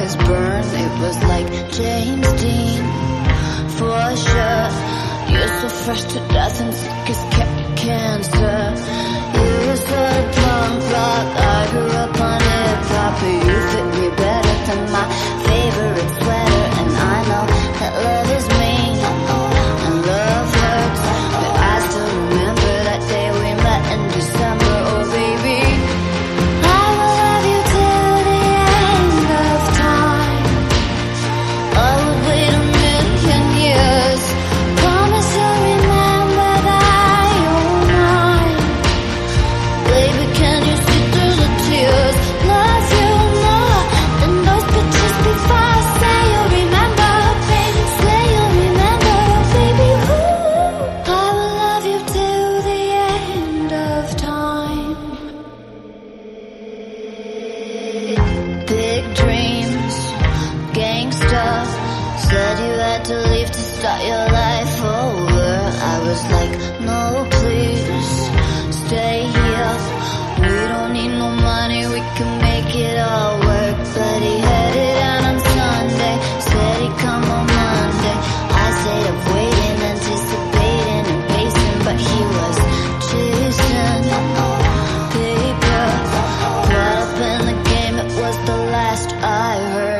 eyes burn. It was like James Dean, for sure. You're so fresh to death and sick as cancer. You were so punk rock, I grew up on hip-hop. But you fit me better than my favorite sweater. And I know that love is mean and love hurts, but I still remember that day we met in December. Oh baby, I will love you till the end of time. I would wait a million years. Promise you'll remember that you're mine. Baby, can you see through the tears? Love you more than those pictures before. Say you'll remember, baby. Say you'll remember, baby. Ooh, I will love you till the end of time. Big dreams, gangsta. Said you had to leave to start your life over. I was like, no, please, stay here. We don't need no money, we can make it all work. But he headed out on Sunday, said he'd come on Monday. I stayed up waiting, anticipating and pacing, but he was chasing paper. Caught up in the game, it was the last I heard.